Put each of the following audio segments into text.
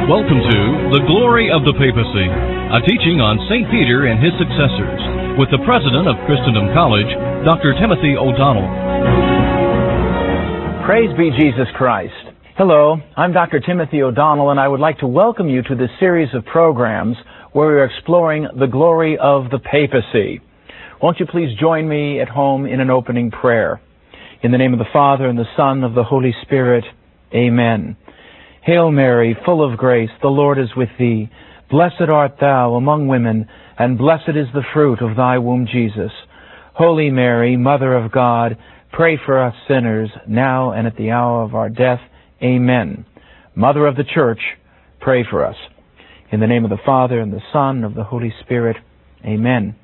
Welcome to The Glory of the Papacy, a teaching on St. Peter and his successors, with the president of Christendom College, Dr. Timothy O'Donnell. Praise be Jesus Christ. Hello, I'm Dr. Timothy O'Donnell, and I would like to welcome you to this series of programs where we are exploring the glory of the papacy. Won't you please join me at home in an opening prayer? In the name of the Father, and the Son, and of the Holy Spirit, Amen. Hail Mary, full of grace, the Lord is with thee. Blessed art thou among women, and blessed is the fruit of thy womb, Jesus. Holy Mary, Mother of God, pray for us sinners, now and at the hour of our death. Amen. Mother of the Church, pray for us. In the name of the Father, and the Son, and of the Holy Spirit. Amen.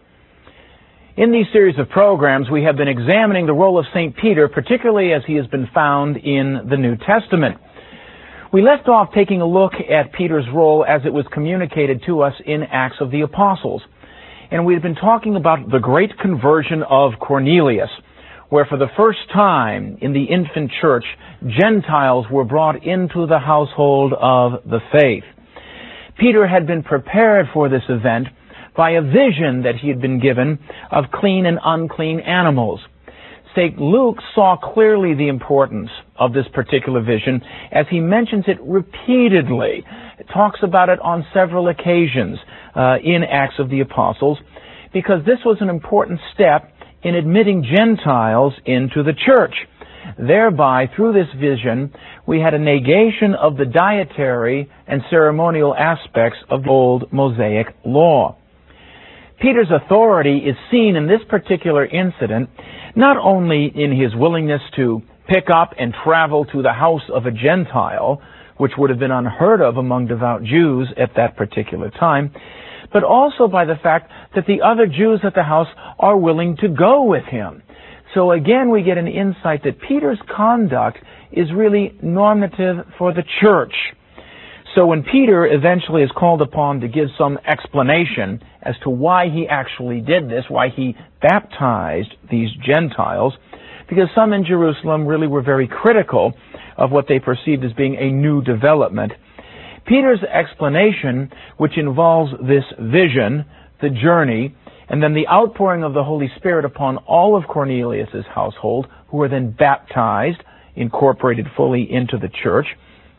In these series of programs, we have been examining the role of St. Peter, particularly as he has been found in the New Testament. We left off taking a look at Peter's role as it was communicated to us in Acts of the Apostles. And we've been talking about the great conversion of Cornelius, where for the first time in the infant church, Gentiles were brought into the household of the faith. Peter had been prepared for this event by a vision that he had been given of clean and unclean animals. St. Luke saw clearly the importance of this particular vision as he mentions it repeatedly. It talks about it on several occasions in Acts of the Apostles, because this was an important step in admitting Gentiles into the church. Thereby, through this vision, we had a negation of the dietary and ceremonial aspects of the old Mosaic law. Peter's authority is seen in this particular incident not only in his willingness to pick up and travel to the house of a Gentile, which would have been unheard of among devout Jews at that particular time, but also by the fact that the other Jews at the house are willing to go with him. So again, we get an insight that Peter's conduct is really normative for the church. So when Peter eventually is called upon to give some explanation as to why he actually did this, why he baptized these Gentiles, because some in Jerusalem really were very critical of what they perceived as being a new development, Peter's explanation, which involves this vision, the journey, and then the outpouring of the Holy Spirit upon all of Cornelius' household, who were then baptized, incorporated fully into the church.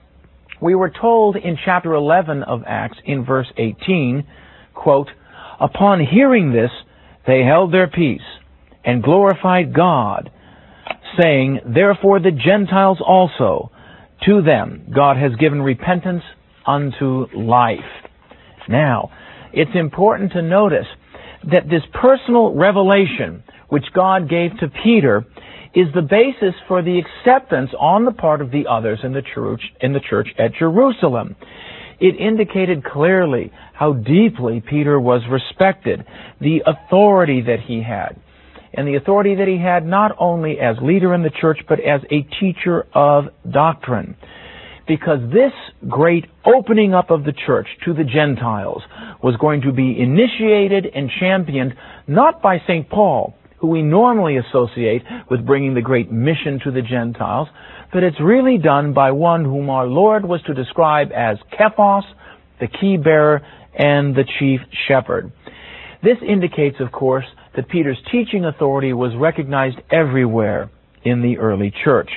We were told in chapter 11 of Acts, in verse 18, quote, "Upon hearing this, they held their peace and glorified God, saying, Therefore the Gentiles also, to them God has given repentance unto life." Now, it's important to notice that this personal revelation which God gave to Peter is the basis for the acceptance on the part of the others in the church at Jerusalem. It indicated clearly how deeply Peter was respected, the authority that he had, and the authority that he had not only as leader in the church, but as a teacher of doctrine. Because this great opening up of the church to the Gentiles was going to be initiated and championed not by St. Paul, who we normally associate with bringing the great mission to the Gentiles, but it's really done by one whom our Lord was to describe as Kephos, the key bearer, and the chief shepherd. This indicates, of course, that Peter's teaching authority was recognized everywhere in the early church.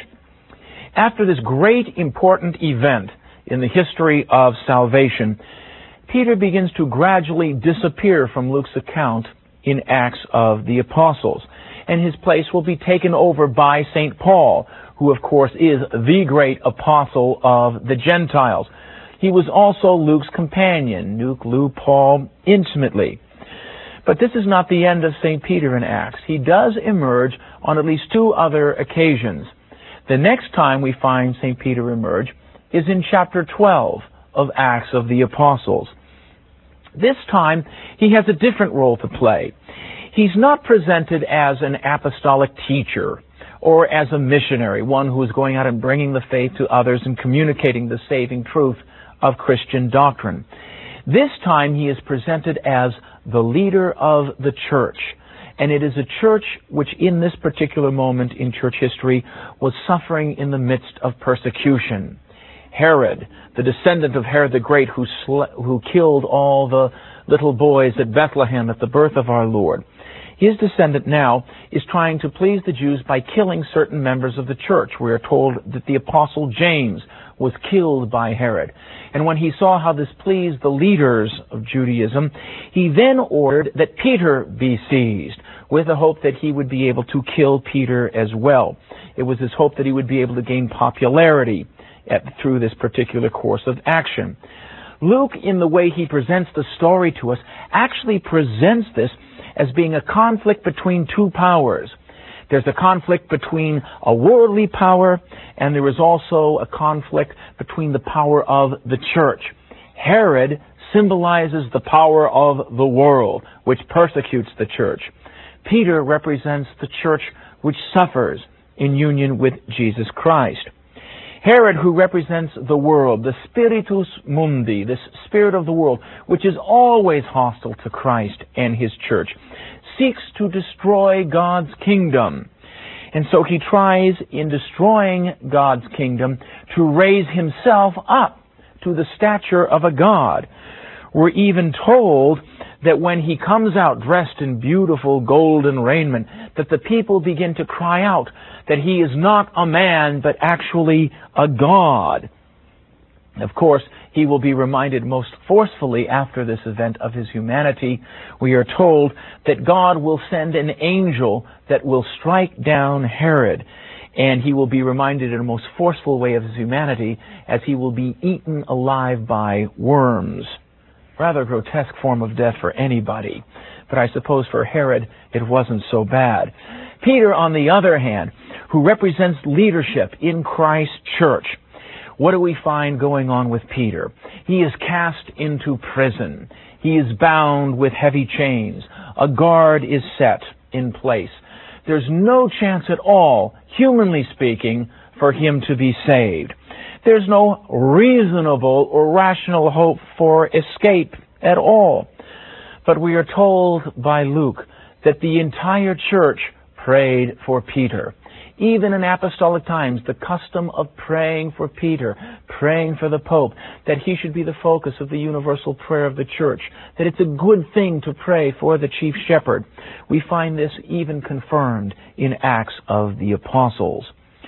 After this great important event in the history of salvation, Peter begins to gradually disappear from Luke's account in Acts of the Apostles, and his place will be taken over by St. Paul, who of course is the great apostle of the Gentiles. He was also Luke's companion. Luke knew Paul intimately. But this is not the end of St. Peter in Acts. He does emerge on at least two other occasions. The next time we find St. Peter emerge is in chapter 12 of Acts of the Apostles. This time, he has a different role to play. He's not presented as an apostolic teacher or as a missionary, one who is going out and bringing the faith to others and communicating the saving truth of Christian doctrine. This time, he is presented as the leader of the church. And it is a church which in this particular moment in church history was suffering in the midst of persecution. Herod, the descendant of Herod the Great, who killed all the little boys at Bethlehem at the birth of our Lord. His descendant now is trying to please the Jews by killing certain members of the church. We are told that the apostle James was killed by Herod. And when he saw how this pleased the leaders of Judaism, he then ordered that Peter be seized, with the hope that he would be able to kill Peter as well. It was his hope that he would be able to gain popularity through this particular course of action. Luke, in the way he presents the story to us, actually presents this as being a conflict between two powers. There's a conflict between a worldly power, and there is also a conflict between the power of the church. Herod symbolizes the power of the world, which persecutes the church. Peter represents the church which suffers in union with Jesus Christ. Herod, who represents the world, the spiritus mundi, this spirit of the world, which is always hostile to Christ and His church, seeks to destroy God's kingdom. And so he tries, in destroying God's kingdom, to raise himself up to the stature of a god. We're even told that when he comes out dressed in beautiful golden raiment, that the people begin to cry out that he is not a man, but actually a god. Of course, he will be reminded most forcefully after this event of his humanity. We are told that God will send an angel that will strike down Herod, and he will be reminded in a most forceful way of his humanity as he will be eaten alive by worms. Rather grotesque form of death for anybody, but I suppose for Herod it wasn't so bad. Peter, on the other hand, who represents leadership in Christ's church, what do we find going on with Peter? He is cast into prison. He is bound with heavy chains. A guard is set in place. There's no chance at all, humanly speaking, for him to be saved. There's no reasonable or rational hope for escape at all. But we are told by Luke that the entire church prayed for Peter. Even in apostolic times, the custom of praying for Peter, praying for the Pope, that he should be the focus of the universal prayer of the church, that it's a good thing to pray for the chief shepherd. We find this even confirmed in Acts of the Apostles.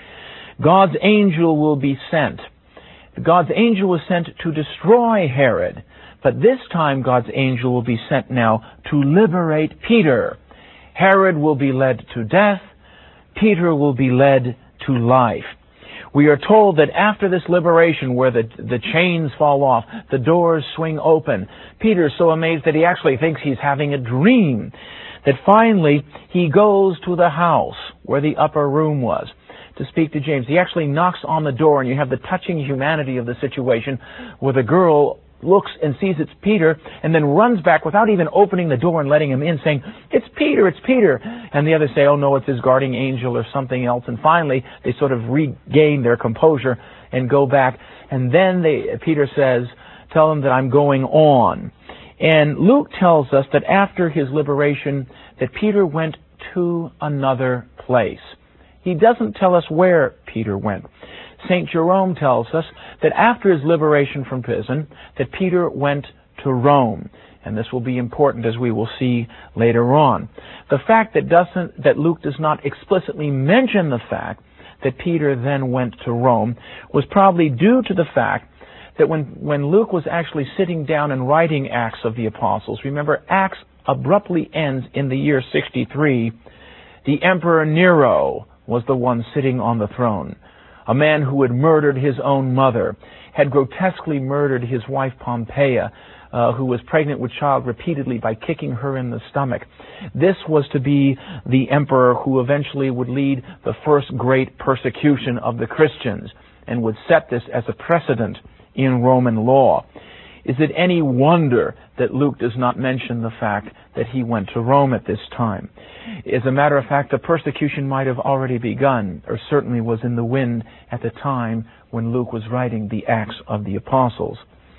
God's angel will be sent. God's angel was sent to destroy Herod, but this time God's angel will be sent now to liberate Peter. Herod will be led to death. Peter will be led to life. We are told that after this liberation, where the chains fall off, the doors swing open, Peter's so amazed that he actually thinks he's having a dream, that finally he goes to the house where the upper room was to speak to James. He actually knocks on the door, and you have the touching humanity of the situation where the girl looks and sees it's Peter, and then runs back without even opening the door and letting him in, saying, "It's Peter, it's Peter." And the others say, "Oh no, it's his guardian angel," or something else. And finally, they sort of regain their composure and go back. And then Peter says, "Tell them that I'm going on." And Luke tells us that after his liberation, that Peter went to another place. He doesn't tell us where Peter went. St. Jerome tells us that after his liberation from prison, that Peter went to Rome. And this will be important, as we will see later on. The fact that Luke does not explicitly mention the fact that Peter then went to Rome was probably due to the fact that when Luke was actually sitting down and writing Acts of the Apostles, remember, Acts abruptly ends in the year 63. The Emperor Nero was the one sitting on the throne. A man who had murdered his own mother, had grotesquely murdered his wife Pompeia, who was pregnant with child repeatedly by kicking her in the stomach. This was to be the emperor who eventually would lead the first great persecution of the Christians and would set this as a precedent in Roman law. Is it any wonder that Luke does not mention the fact that he went to Rome at this time? As a matter of fact, the persecution might have already begun, or certainly was in the wind at the time when Luke was writing the Acts of the Apostles.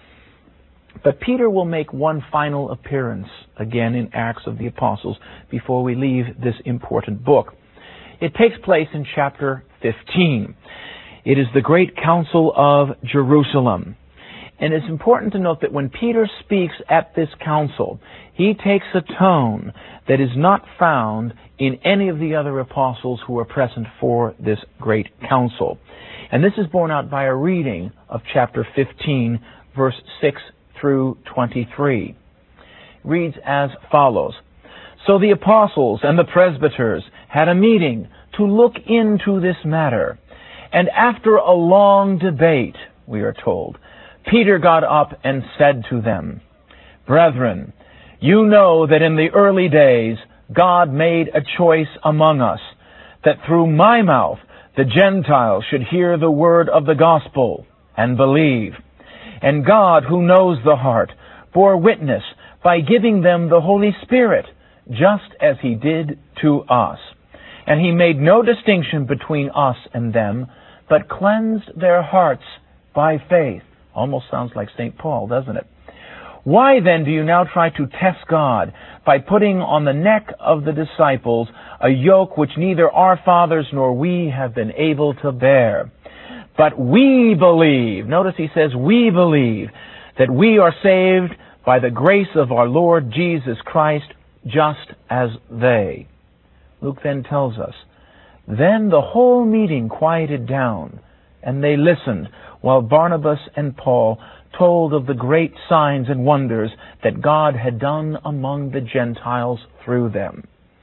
But Peter will make one final appearance again in Acts of the Apostles before we leave this important book. It takes place in chapter 15. It is the great council of Jerusalem. And it's important to note that when Peter speaks at this council, he takes a tone that is not found in any of the other apostles who were present for this great council. And this is borne out by a reading of chapter 15, verse 6 through 23. It reads as follows. So the apostles and the presbyters had a meeting to look into this matter. And after a long debate, we are told, Peter got up and said to them, Brethren, you know that in the early days God made a choice among us, that through my mouth the Gentiles should hear the word of the gospel and believe. And God, who knows the heart, bore witness by giving them the Holy Spirit, just as He did to us. And He made no distinction between us and them, but cleansed their hearts by faith. Almost sounds like St. Paul, doesn't it? Why then do you now try to test God by putting on the neck of the disciples a yoke which neither our fathers nor we have been able to bear? But we believe, notice he says, we believe that we are saved by the grace of our Lord Jesus Christ, just as they. Luke then tells us, then the whole meeting quieted down, and they listened while Barnabas and Paul told of the great signs and wonders that God had done among the Gentiles through them.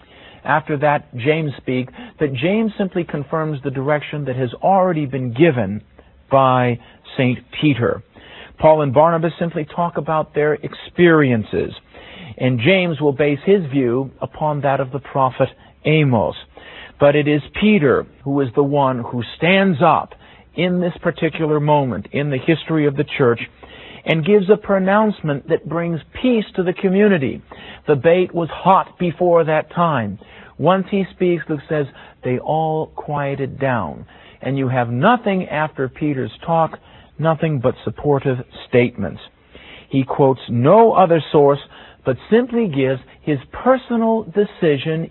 After that, James speaks, that James simply confirms the direction that has already been given by St. Peter. Paul and Barnabas simply talk about their experiences, and James will base his view upon that of the prophet Amos. But it is Peter who is the one who stands up in this particular moment in the history of the church and gives a pronouncement that brings peace to the community. The debate was hot before that time. Once he speaks, Luke says, they all quieted down. And you have nothing after Peter's talk, nothing but supportive statements. He quotes no other source, but simply gives his personal decision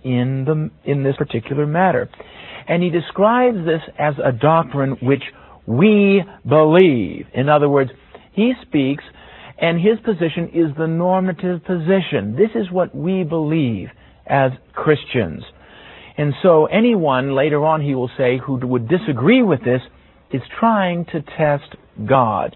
in this particular matter. And he describes this as a doctrine which we believe. In other words, he speaks, and his position is the normative position. This is what we believe as Christians. And so anyone, later on he will say, who would disagree with this is trying to test God.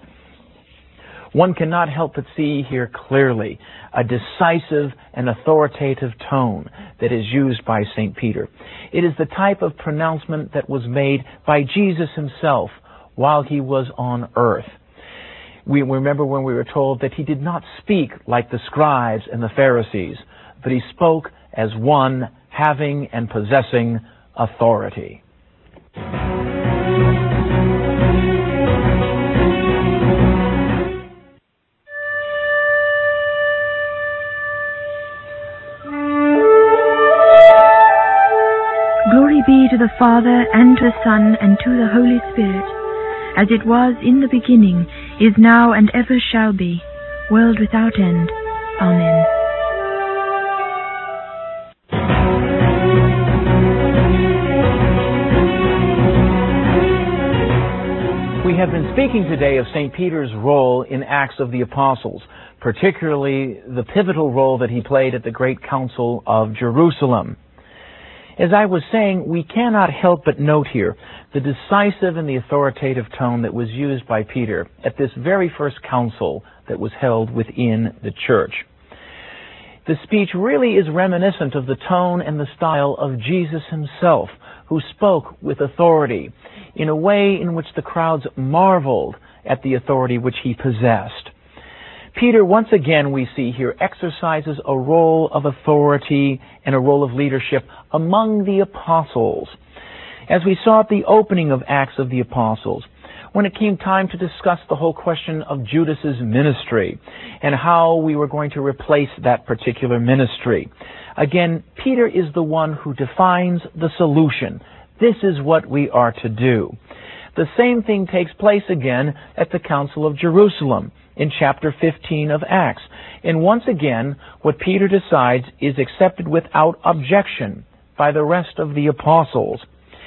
One cannot help but see here clearly a decisive and authoritative tone that is used by St. Peter. It is the type of pronouncement that was made by Jesus himself while he was on earth. We remember when we were told that he did not speak like the scribes and the Pharisees, but he spoke as one having and possessing authority. Glory be to the Father, and to the Son, and to the Holy Spirit, as it was in the beginning, is now, and ever shall be, world without end. Amen. We have been speaking today of St. Peter's role in Acts of the Apostles, particularly the pivotal role that he played at the Great Council of Jerusalem. As I was saying, we cannot help but note here the decisive and the authoritative tone that was used by Peter at this very first council that was held within the church. The speech really is reminiscent of the tone and the style of Jesus himself, who spoke with authority in a way in which the crowds marveled at the authority which he possessed. Peter, once again, we see here, exercises a role of authority and a role of leadership among the apostles. As we saw at the opening of Acts of the Apostles, when it came time to discuss the whole question of Judas's ministry and how we were going to replace that particular ministry. Again, Peter is the one who defines the solution. This is what we are to do. The same thing takes place again at the Council of Jerusalem in chapter 15 of Acts. And once again, what Peter decides is accepted without objection by the rest of the apostles.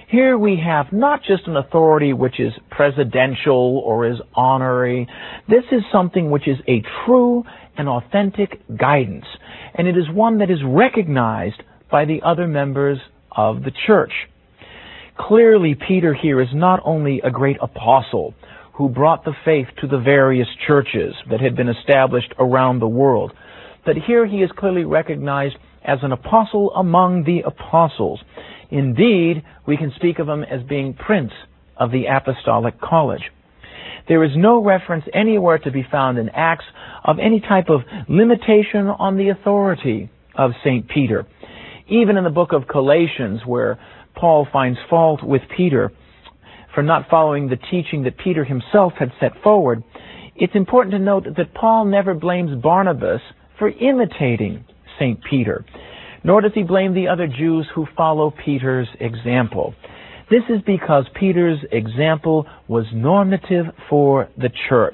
Here we have not just an authority which is presidential or is honorary. This is something which is a true and authentic guidance, and it is one that is recognized by the other members of the church. Clearly, Peter here is not only a great apostle who brought the faith to the various churches that had been established around the world, but here he is clearly recognized as an apostle among the apostles. Indeed, we can speak of him as being Prince of the Apostolic College. There is no reference anywhere to be found in Acts of any type of limitation on the authority of St. Peter. Even in the book of Galatians, where Paul finds fault with Peter for not following the teaching that Peter himself had set forward, it's important to note that Paul never blames Barnabas for imitating St. Peter, nor does he blame the other Jews who follow Peter's example. This is because Peter's example was normative for the church.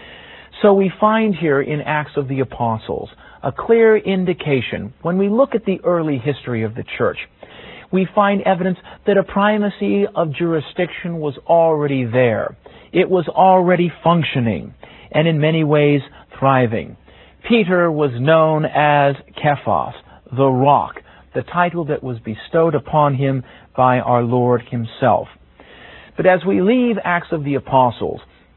So we find here in Acts of the Apostles a clear indication. When we look at the early history of the church, we find evidence that a primacy of jurisdiction was already there. It was already functioning, and in many ways thriving. Peter was known as Kephas, the rock, the title that was bestowed upon him by our Lord himself. But as we leave Acts of the Apostles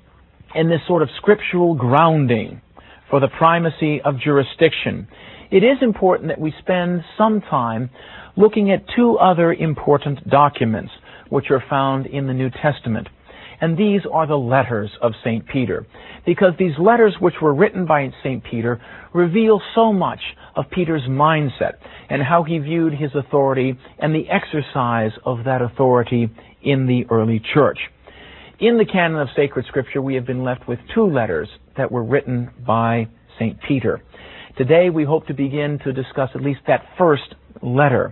in this sort of scriptural grounding for the primacy of jurisdiction, it is important that we spend some time looking at two other important documents which are found in the New Testament. And these are the letters of St. Peter, because these letters which were written by St. Peter reveal so much of Peter's mindset and how he viewed his authority and the exercise of that authority in the early church. In the canon of sacred scripture, we have been left with two letters that were written by St. Peter. Today, we hope to begin to discuss at least that first letter.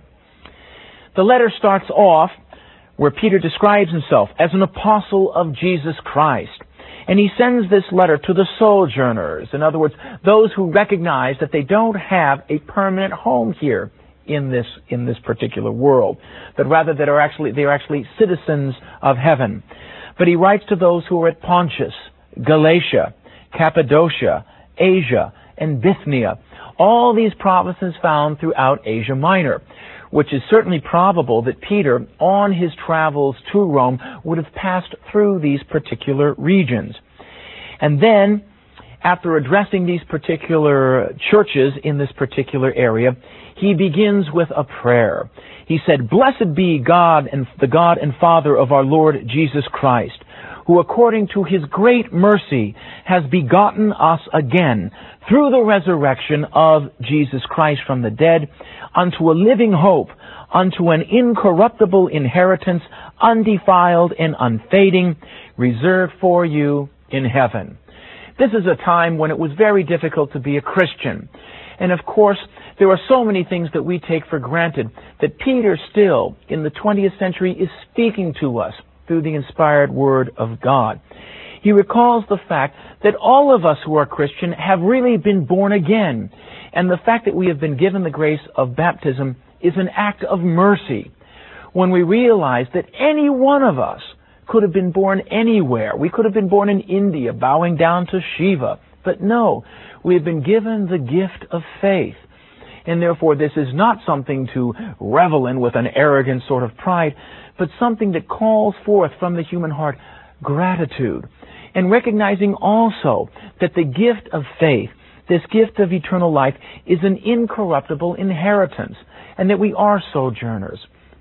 The letter starts off where Peter describes himself as an apostle of Jesus Christ. And he sends this letter to the sojourners, in other words, those who recognize that they don't have a permanent home here in this particular world, but rather that they are actually citizens of heaven. But he writes to those who are at Pontus, Galatia, Cappadocia, Asia, and Bithynia, all these provinces found throughout Asia Minor, which is certainly probable that Peter, on his travels to Rome, would have passed through these particular regions. And then, after addressing these particular churches in this particular area, he begins with a prayer. He said, "Blessed be God and the God and Father of our Lord Jesus Christ, who according to his great mercy has begotten us again through the resurrection of Jesus Christ from the dead, unto a living hope, unto an incorruptible inheritance, undefiled and unfading, reserved for you in heaven." This is a time when it was very difficult to be a Christian. And of course, there are so many things that we take for granted that Peter still, in the 20th century, is speaking to us through the inspired Word of God. He recalls the fact that all of us who are Christian have really been born again. And the fact that we have been given the grace of baptism is an act of mercy. When we realize that any one of us could have been born anywhere. We could have been born in India, bowing down to Shiva. But no, we have been given the gift of faith. And therefore, this is not something to revel in with an arrogant sort of pride, but something that calls forth from the human heart gratitude. And recognizing also that the gift of faith, this gift of eternal life, is an incorruptible inheritance, and that we are sojourners.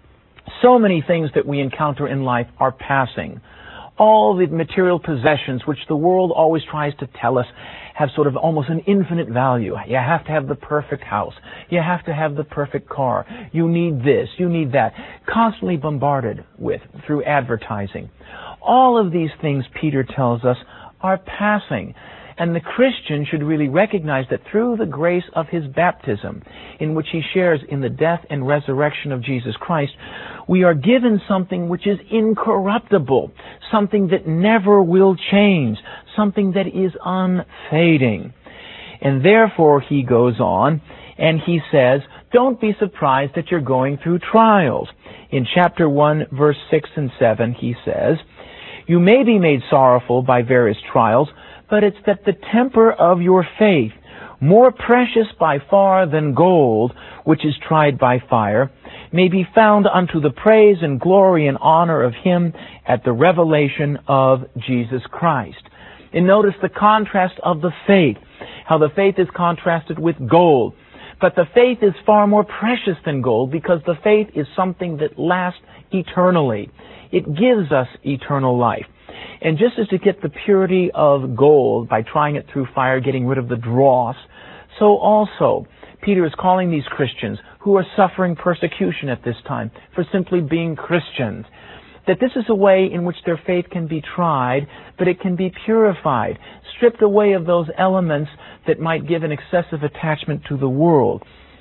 So many things that we encounter in life are passing. All the material possessions which the world always tries to tell us have sort of almost an infinite value. You have to have the perfect house. You have to have the perfect car. You need this. You need that. Constantly bombarded with through advertising. All of these things, Peter tells us, are passing. And the Christian should really recognize that through the grace of his baptism, in which he shares in the death and resurrection of Jesus Christ, we are given something which is incorruptible, something that never will change, something that is unfading. And therefore, he goes on and he says, don't be surprised that you're going through trials. In chapter 1, verse 6 and 7, he says, "You may be made sorrowful by various trials, but it's that the temper of your faith, more precious by far than gold, which is tried by fire, may be found unto the praise and glory and honor of Him at the revelation of Jesus Christ." And notice the contrast of the faith, how the faith is contrasted with gold. But the faith is far more precious than gold because the faith is something that lasts eternally. It gives us eternal life. And just as to get the purity of gold by trying it through fire, getting rid of the dross, so also Peter is calling these Christians who are suffering persecution at this time for simply being Christians, that this is a way in which their faith can be tried, but it can be purified, stripped away of those elements that might give an excessive attachment to the world.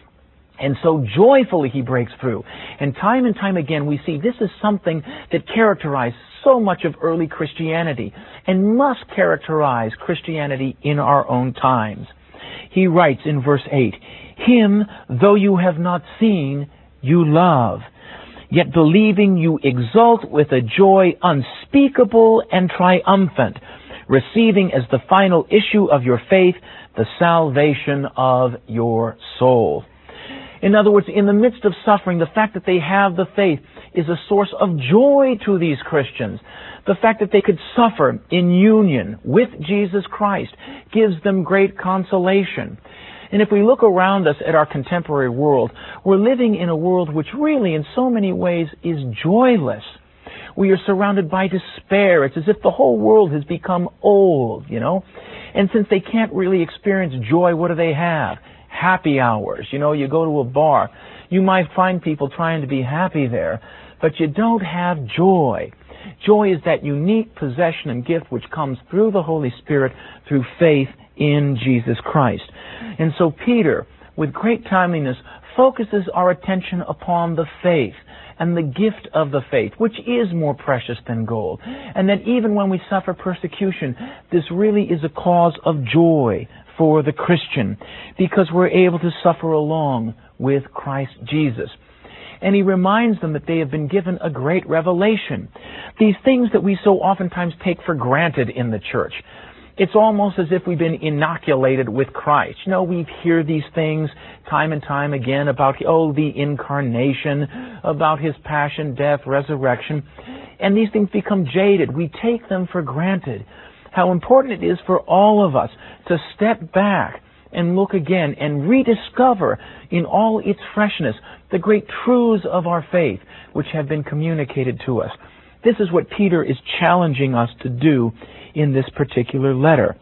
And so joyfully he breaks through. And time again we see this is something that characterized so much of early Christianity and must characterize Christianity in our own times. He writes in verse 8, "Him, though you have not seen, you love. Yet believing you exult with a joy unspeakable and triumphant, receiving as the final issue of your faith the salvation of your soul." In other words, in the midst of suffering, the fact that they have the faith is a source of joy to these Christians. The fact that they could suffer in union with Jesus Christ gives them great consolation. And if we look around us at our contemporary world, we're living in a world which really in so many ways is joyless. We are surrounded by despair. It's as if the whole world has become old, And since they can't really experience joy, what do they have? Happy hours. You go to a bar. You might find people trying to be happy there, but you don't have joy. Joy is that unique possession and gift which comes through the Holy Spirit through faith in Jesus Christ. And so Peter, with great timeliness, focuses our attention upon the faith and the gift of the faith, which is more precious than gold. And that even when we suffer persecution, this really is a cause of joy for the Christian, because we're able to suffer along with Christ Jesus. And he reminds them that they have been given a great revelation. These things that we so oftentimes take for granted in the church. It's almost as if we've been inoculated with Christ. We hear these things time and time again about, the incarnation, about His passion, death, resurrection. And these things become jaded. We take them for granted. How important it is for all of us to step back and look again and rediscover in all its freshness the great truths of our faith which have been communicated to us. This is what Peter is challenging us to do in this particular letter.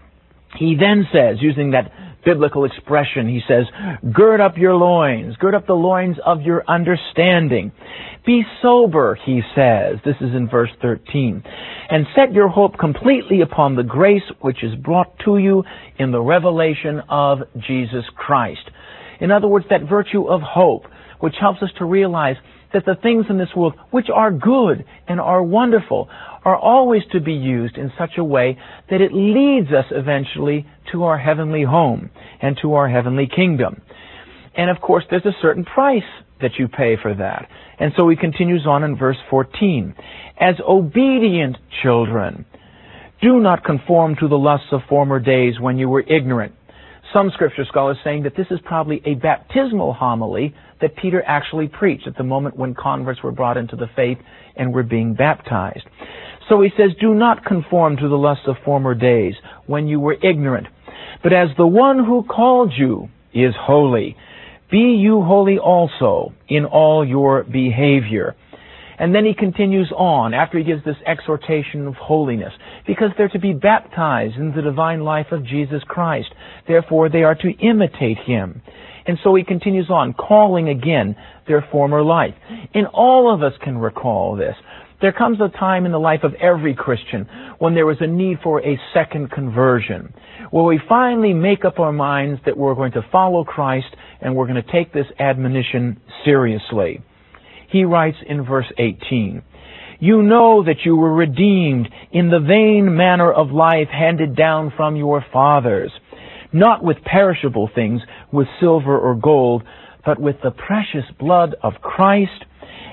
He then says, using that biblical expression, he says, "Gird up your loins, gird up the loins of your understanding. Be sober," he says. This is in verse 13. "And set your hope completely upon the grace which is brought to you in the revelation of Jesus Christ." In other words, that virtue of hope, which helps us to realize that the things in this world, which are good and are wonderful, are always to be used in such a way that it leads us eventually to our heavenly home and to our heavenly kingdom. And of course, there's a certain price that you pay for that. And so he continues on in verse 14. "As obedient children, do not conform to the lusts of former days when you were ignorant." Some scripture scholars saying that this is probably a baptismal homily that Peter actually preached at the moment when converts were brought into the faith and were being baptized. So he says, "Do not conform to the lusts of former days when you were ignorant, but as the one who called you is holy, be you holy also in all your behavior." And then he continues on after he gives this exhortation of holiness, because they're to be baptized in the divine life of Jesus Christ. Therefore, they are to imitate Him. And so he continues on, calling again their former life. And all of us can recall this. There comes a time in the life of every Christian when there is a need for a second conversion, where we finally make up our minds that we're going to follow Christ and we're going to take this admonition seriously. He writes in verse 18, "You know that you were redeemed in the vain manner of life handed down from your fathers, not with perishable things, with silver or gold, but with the precious blood of Christ,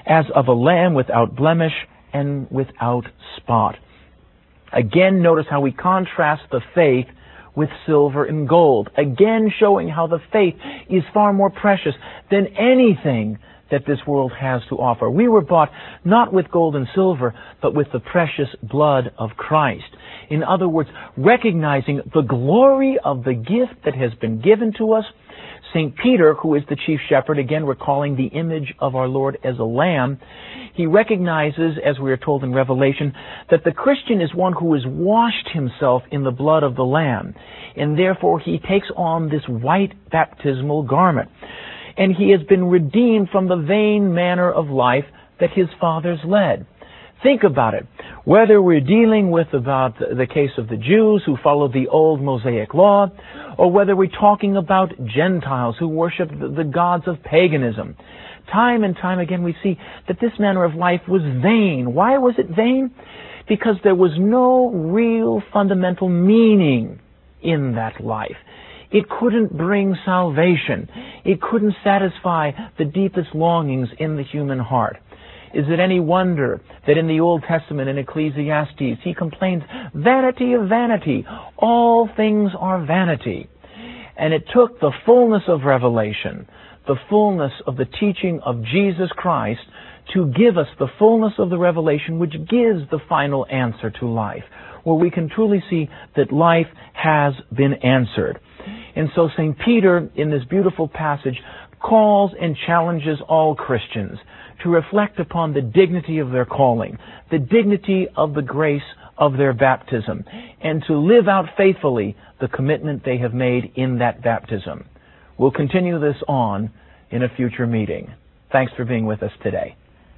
as of a lamb without blemish and without spot. Again, notice how we contrast the faith with silver and gold. Again, showing how the faith is far more precious than anything that this world has to offer. We were bought not with gold and silver, but with the precious blood of Christ. In other words, recognizing the glory of the gift that has been given to us, St. Peter, who is the chief shepherd, again recalling the image of our Lord as a lamb, he recognizes, as we are told in Revelation, that the Christian is one who has washed himself in the blood of the Lamb, and therefore he takes on this white baptismal garment. And he has been redeemed from the vain manner of life that his fathers led. Think about it. Whether we're dealing with about the case of the Jews who followed the old Mosaic law, or whether we're talking about Gentiles who worship the gods of paganism, time and time again we see that this manner of life was vain. Why was it vain? Because there was no real fundamental meaning in that life. It couldn't bring salvation. It couldn't satisfy the deepest longings in the human heart. Is it any wonder that in the Old Testament, in Ecclesiastes, he complains, "Vanity of vanity, all things are vanity." And it took the fullness of revelation, the fullness of the teaching of Jesus Christ, to give us the fullness of the revelation which gives the final answer to life, where we can truly see that life has been answered. And so St. Peter, in this beautiful passage, calls and challenges all Christians to reflect upon the dignity of their calling, the dignity of the grace of their baptism, and to live out faithfully the commitment they have made in that baptism. We'll continue this on in a future meeting. Thanks for being with us today.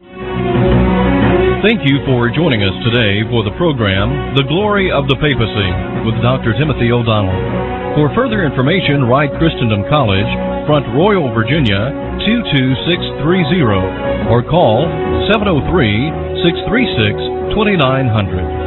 Thank you for joining us today for the program, The Glory of the Papacy, with Dr. Timothy O'Donnell. For further information, write Christendom College, Front Royal, Virginia, 22630, or call 703-636-2900.